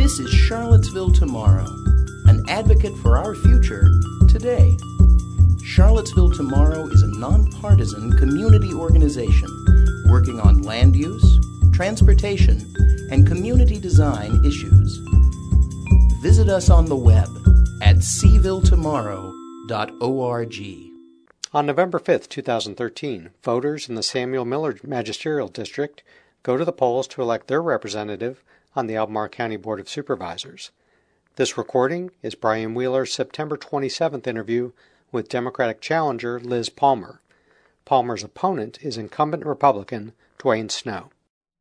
This is Charlottesville Tomorrow, an advocate for our future today. Charlottesville Tomorrow is a nonpartisan community organization working on land use, transportation, and community design issues. Visit us on the web at cvilletomorrow.org. On November 5, 2013, voters in the Samuel Miller Magisterial District go to the polls to elect their representative on the Albemarle County Board of Supervisors. This recording is Brian Wheeler's September 27th interview with Democratic challenger Liz Palmer. Palmer's opponent is incumbent Republican Dwayne Snow.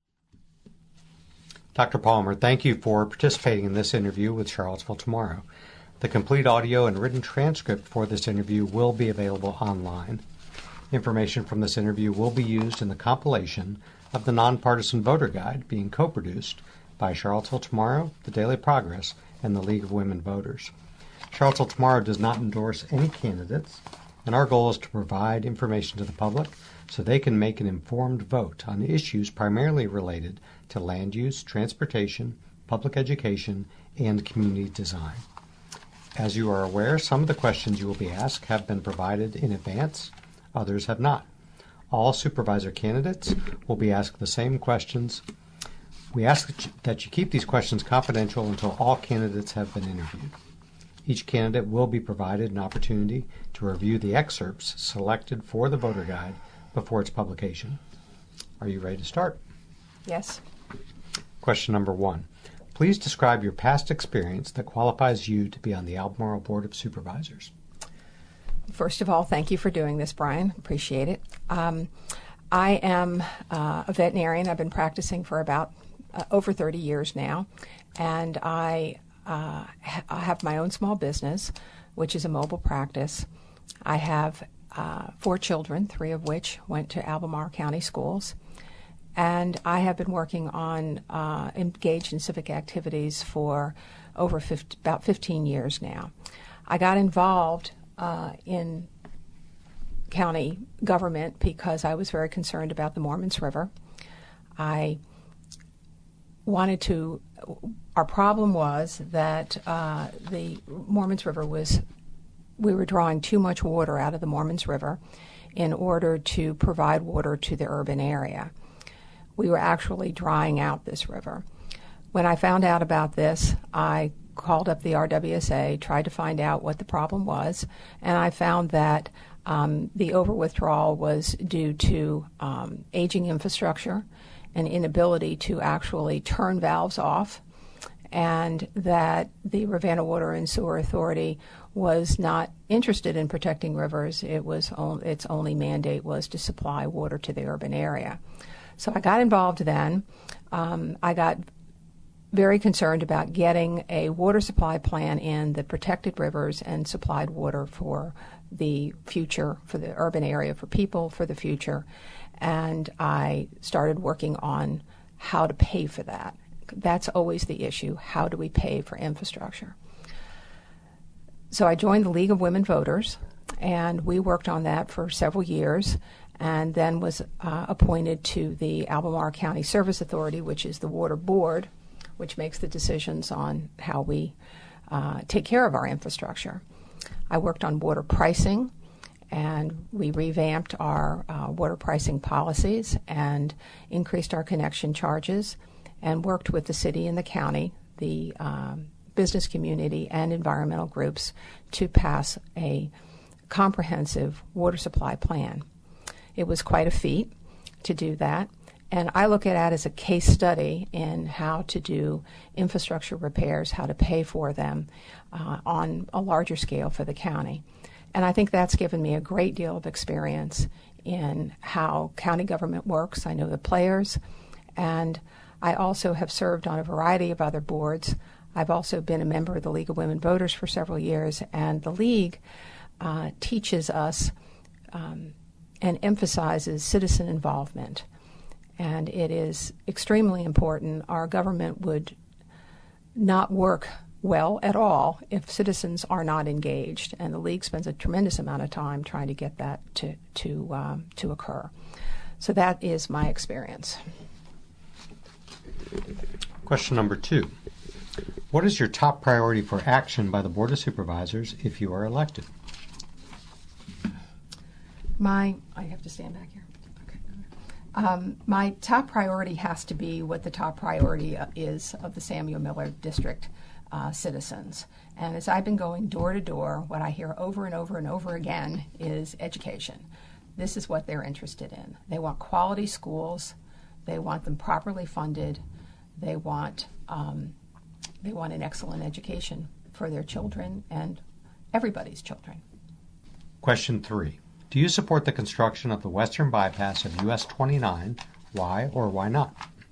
Dr. Palmer, thank you for participating in this interview with Charlottesville Tomorrow. The complete audio and written transcript for this interview will be available online. Information from this interview will be used in the compilation of the Nonpartisan Voter Guide being co-produced by Charlottesville Tomorrow, the Daily Progress, and the League of Women Voters. Charlottesville Tomorrow does not endorse any candidates, and our goal is to provide information to the public so they can make an informed vote on issues primarily related to land use, transportation, public education, and community design. As you are aware, some of the questions you will be asked have been provided in advance, others have not. All supervisor candidates will be asked the same questions. We ask that you keep these questions confidential until all candidates have been interviewed. Each candidate will be provided an opportunity to review the excerpts selected for the voter guide before its publication. Are you ready to start? Yes. Question number 1. Please describe your past experience that qualifies you to be on the Albemarle Board of Supervisors. First of all, thank you for doing this, Brian. Appreciate it. I am a veterinarian. I've been practicing for about over 30 years now, and I have my own small business, which is a mobile practice. I have 4 children, 3 of which went to Albemarle County schools. And I have been working on engaged in civic activities for about 15 years now. I got involved in county government because I was very concerned about the Mormons River. Our problem was that the Mormons River we were drawing too much water out of the Mormons River in order to provide water to the urban area. We were actually drying out this river. When I found out about this, I called up the RWSA, tried to find out what the problem was, and I found that the over-withdrawal was due to aging infrastructure, an inability to actually turn valves off, and that the Ravenna Water and Sewer Authority was not interested in protecting rivers. Its only mandate was to supply water to the urban area. So I got involved then. I got very concerned about getting a water supply plan in that protected rivers and supplied water for the future, for the urban area, for people, for the future. And I started working on how to pay for that. That's always the issue. How do we pay for infrastructure? So I joined the League of Women Voters, and we worked on that for several years, and then was appointed to the Albemarle County Service Authority, which is the water board, which makes the decisions on how we take care of our infrastructure. I worked on water pricing, and we revamped our water pricing policies and increased our connection charges, and worked with the city and the county, the business community, and environmental groups to pass a comprehensive water supply plan. It was quite a feat to do that, and I look at that as a case study in how to do infrastructure repairs, how to pay for them on a larger scale for the county. And I think that's given me a great deal of experience in how county government works. I know the players, and I also have served on a variety of other boards. I've also been a member of the League of Women Voters for several years, and the League teaches us and emphasizes citizen involvement. And it is extremely important. Our government would not work well at all if citizens are not engaged, and the League spends a tremendous amount of time trying to get that to occur. So that is my experience. Question number 2. What is your top priority for action by the Board of Supervisors if you are elected? I have to stand back here. Okay. My top priority has to be what the top priority is of the Samuel Miller District citizens. And as I've been going door to door, what I hear over and over and over again is education. This is what they're interested in. They want quality schools. They want them properly funded. They want an excellent education for their children and everybody's children. Question 3. Do you support the construction of the western bypass of US 29? Why or why not?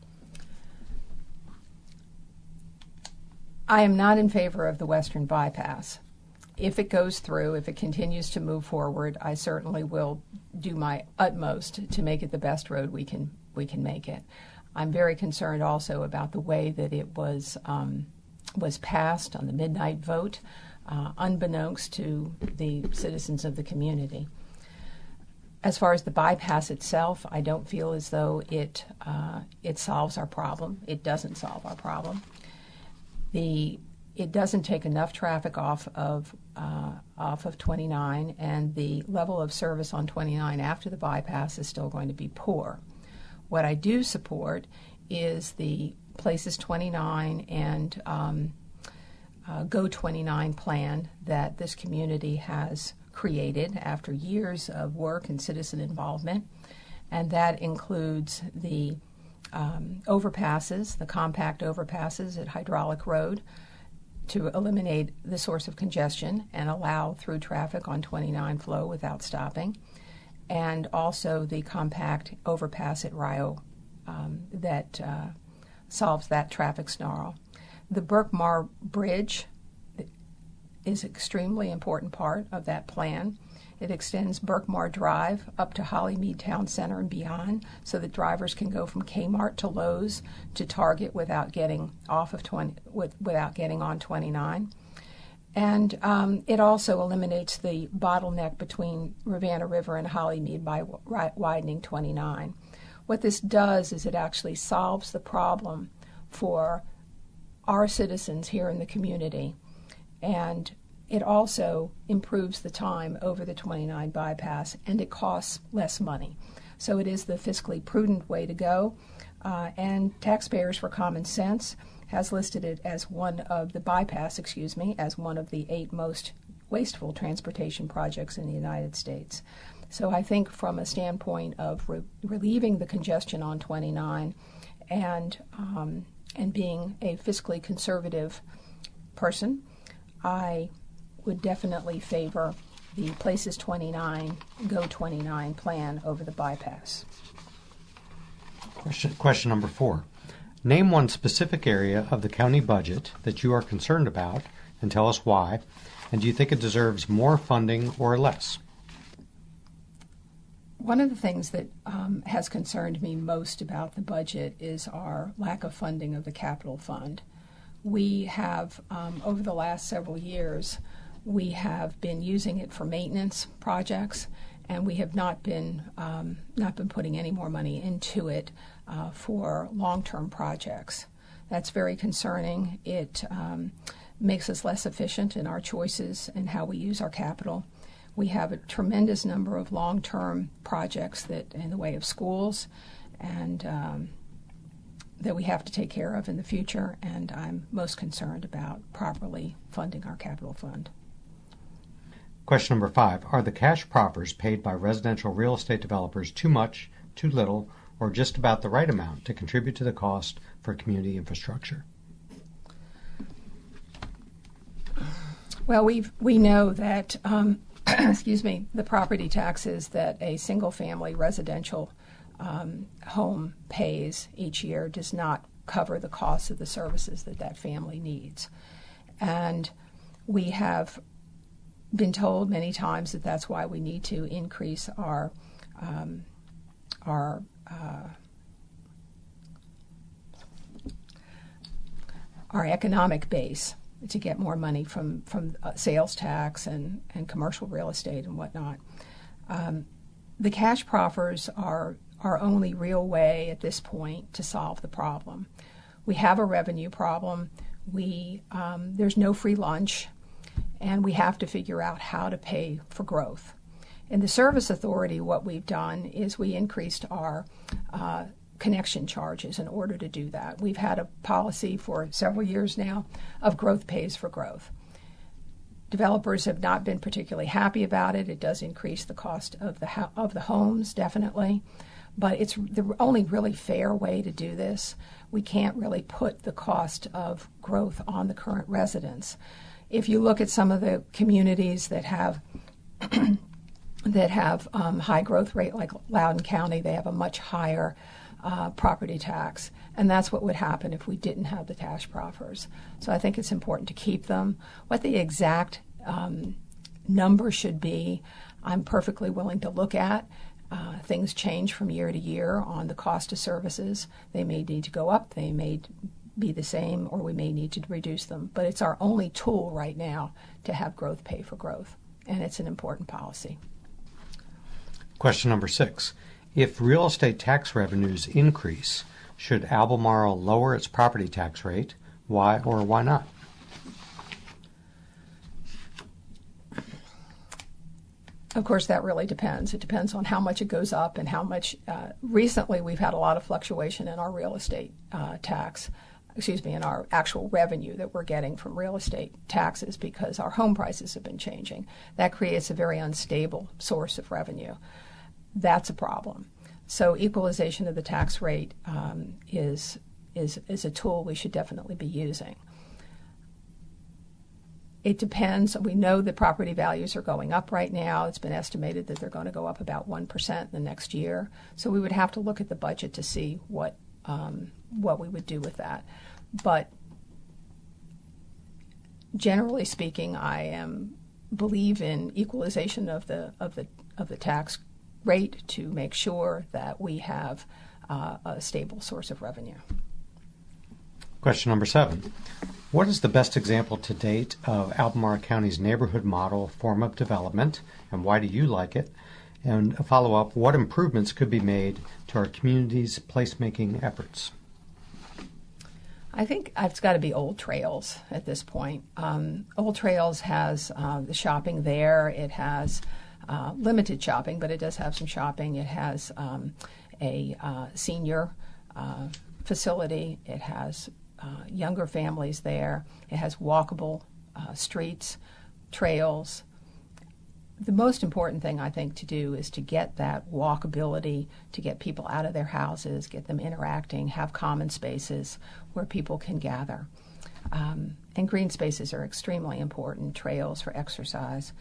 I am not in favor of the western bypass. If it goes through, if it continues to move forward, I certainly will do my utmost to make it the best road we can make it. I'm very concerned also about the way that it was passed on the midnight vote, unbeknownst to the citizens of the community. As far as the bypass itself, I don't feel as though it solves our problem. It doesn't solve our problem. It doesn't take enough traffic off of 29, and the level of service on 29 after the bypass is still going to be poor. What I do support is the Places 29 and Go 29 plan that this community has created after years of work and citizen involvement, and that includes the overpasses, the compact overpasses at Hydraulic Road to eliminate the source of congestion and allow through traffic on 29 flow without stopping, and also the compact overpass at Rio that solves that traffic snarl. The Berkmar Bridge is an extremely important part of that plan. It extends Berkmar Drive up to Hollymead Town Center and beyond, so that drivers can go from Kmart to Lowe's to Target without getting without getting on 29. And it also eliminates the bottleneck between Rivanna River and Hollymead by widening 29. What this does is it actually solves the problem for our citizens here in the community, and it also improves the time over the 29 bypass, and it costs less money. So it is the fiscally prudent way to go, and Taxpayers for Common Sense has listed it as one of the 8 most wasteful transportation projects in the United States. So I think from a standpoint of relieving the congestion on 29 and being a fiscally conservative person, I would definitely favor the Places 29, Go 29 plan over the bypass. Question number 4. Name one specific area of the county budget that you are concerned about and tell us why, and do you think it deserves more funding or less? One of the things that has concerned me most about the budget is our lack of funding of the capital fund. We have, over the last several years, we have been using it for maintenance projects, and we have not been putting any more money into it for long-term projects. That's very concerning. It makes us less efficient in our choices and how we use our capital. We have a tremendous number of long-term projects that, in the way of schools, and that we have to take care of in the future, and I'm most concerned about properly funding our capital fund. Question number 5. Are the cash proffers paid by residential real estate developers too much, too little, or just about the right amount to contribute to the cost for community infrastructure? Well, we know that the property taxes that a single-family residential home pays each year does not cover the cost of the services that family needs. And we have been told many times that that's why we need to increase our economic base to get more money from sales tax and commercial real estate and whatnot. The cash proffers are our only real way at this point to solve the problem. We have a revenue problem. There's no free lunch, and we have to figure out how to pay for growth. In the Service Authority, what we've done is we increased our connection charges in order to do that. We've had a policy for several years now of growth pays for growth. Developers have not been particularly happy about it. It does increase the cost of the homes, definitely. But it's the only really fair way to do this. We can't really put the cost of growth on the current residents. If you look at some of the communities that have high growth rate, like Loudoun County, they have a much higher property tax, and that's what would happen if we didn't have the tax proffers. So I think it's important to keep them. What the exact number should be, I'm perfectly willing to look at. Things change from year to year on the cost of services. They may need to go up, they may be the same, or we may need to reduce them. But it's our only tool right now to have growth pay for growth, and it's an important policy. Question number 6. If real estate tax revenues increase, should Albemarle lower its property tax rate? Why or why not? Of course, that really depends. It depends on how much it goes up and how much. Recently, we've had a lot of fluctuation in our real estate in our actual revenue that we're getting from real estate taxes because our home prices have been changing. That creates a very unstable source of revenue. That's a problem. So equalization of the tax rate is a tool we should definitely be using. It depends. We know that property values are going up right now. It's been estimated that they're going to go up about 1% in the next year. So we would have to look at the budget to see what we would do with that. But generally speaking, I believe in equalization of the tax rate to make sure that we have a stable source of revenue. Question number 7. What is the best example to date of Albemarle County's neighborhood model form of development, and why do you like it? And a follow-up, what improvements could be made to our community's placemaking efforts? I think it's got to be Old Trails at this point. Old Trails has the shopping there. It has limited shopping, but it does have some shopping. It has a senior facility. It has younger families there. It has walkable streets, trails. The most important thing, I think, to do is to get that walkability, to get people out of their houses, get them interacting, have common spaces where people can gather. And green spaces are extremely important, trails for exercise.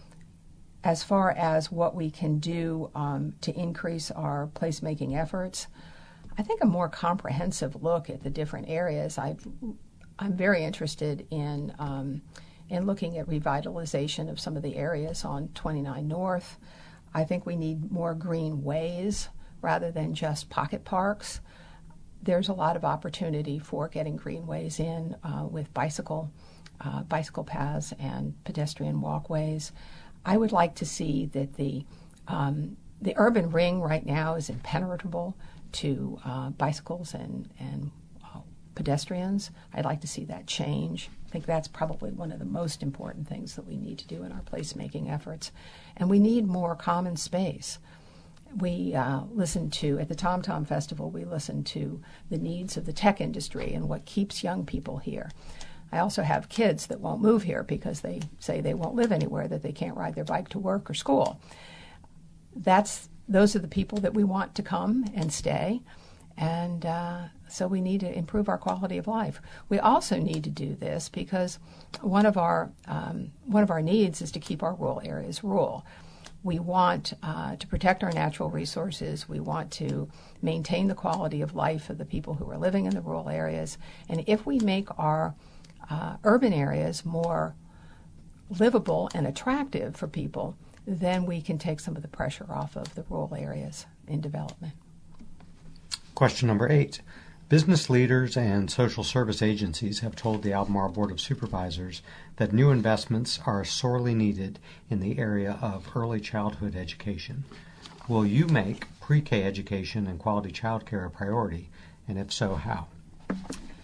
As far as what we can do to increase our placemaking efforts, I think a more comprehensive look at the different areas. I'm very interested in looking at revitalization of some of the areas on 29 North. I think we need more green ways rather than just pocket parks. There's a lot of opportunity for getting greenways in with bicycle paths and pedestrian walkways. I would like to see that the urban ring right now is impenetrable to bicycles and pedestrians. I'd like to see that change. I think that's probably one of the most important things that we need to do in our placemaking efforts. And we need more common space. We listen to, at the Tom Tom Festival, we listen to the needs of the tech industry and what keeps young people here. I also have kids that won't move here because they say they won't live anywhere, that they can't ride their bike to work or school. Those are the people that we want to come and stay, and so we need to improve our quality of life. We also need to do this because one of our needs is to keep our rural areas rural. We want to protect our natural resources. We want to maintain the quality of life of the people who are living in the rural areas, and if we make our urban areas more livable and attractive for people, then we can take some of the pressure off of the rural areas in development. Question number 8. Business leaders and social service agencies have told the Albemarle Board of Supervisors that new investments are sorely needed in the area of early childhood education. Will you make pre-K education and quality child care a priority, and if so, how?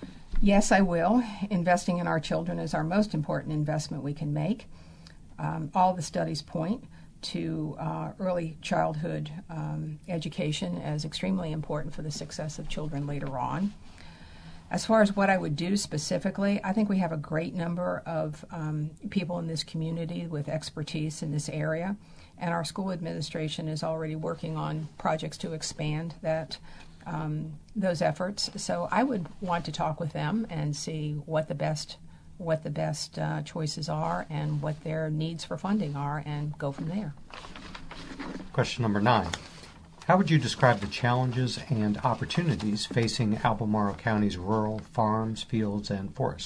Yes, I will. Investing in our children is our most important investment we can make. All the studies point to early childhood education as extremely important for the success of children later on. As far as what I would do specifically, I think we have a great number of people in this community with expertise in this area, and our school administration is already working on projects to expand those efforts. So I would want to talk with them and see what the best choices are and what their needs for funding are, and go from there. Question number 9. How would you describe the challenges and opportunities facing Albemarle County's rural farms, fields, and forests?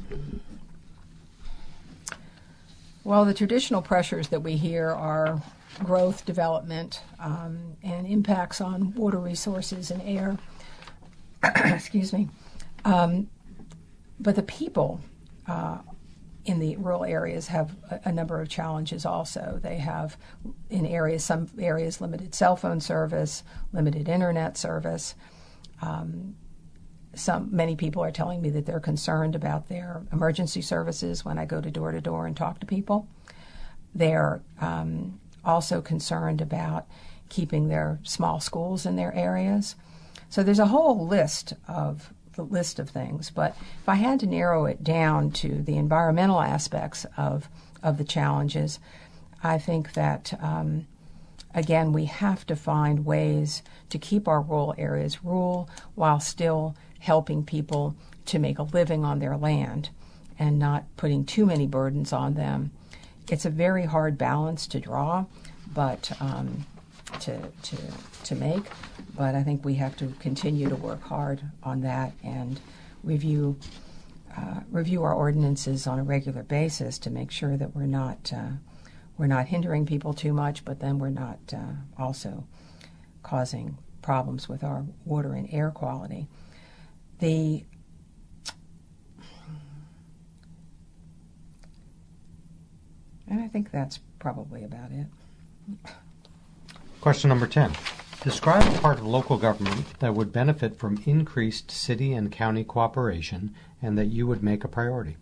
Well, the traditional pressures that we hear are growth, development, and impacts on water resources and air. Excuse me. But the people in the rural areas have a number of challenges also. They have, some areas, limited cell phone service, limited internet service. Many people are telling me that they're concerned about their emergency services when I go door to door and talk to people. They're also concerned about keeping their small schools in their areas. So there's a whole list of things, but if I had to narrow it down to the environmental aspects of the challenges, I think that, again, we have to find ways to keep our rural areas rural while still helping people to make a living on their land and not putting too many burdens on them. It's a very hard balance to draw, but to make. But I think we have to continue to work hard on that and review our ordinances on a regular basis to make sure that we're not hindering people too much, but then we're not also causing problems with our water and air quality. And I think that's probably about it. Question number 10. Describe a part of local government that would benefit from increased city and county cooperation and that you would make a priority.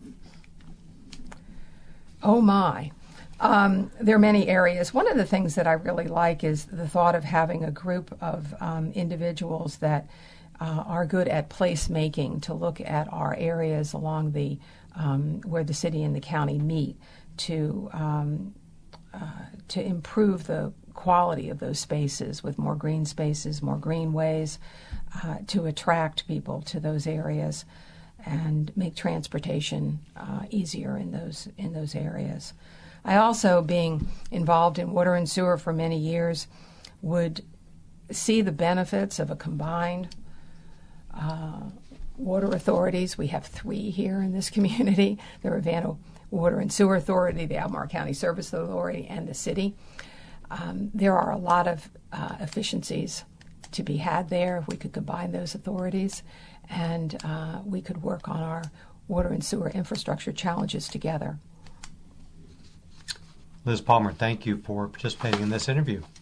Oh my. There are many areas. One of the things that I really like is the thought of having a group of individuals that are good at placemaking to look at our areas along the where the city and the county meet to improve the quality of those spaces with more green spaces, more greenways, to attract people to those areas and make transportation easier in those areas. I also, being involved in water and sewer for many years, would see the benefits of a combined water authorities. We have 3 here in this community: the Ravenna Water and Sewer Authority, the Albemarle County Service Authority, and the city. There are a lot of efficiencies to be had there if we could combine those authorities, and we could work on our water and sewer infrastructure challenges together. Liz Palmer, thank you for participating in this interview.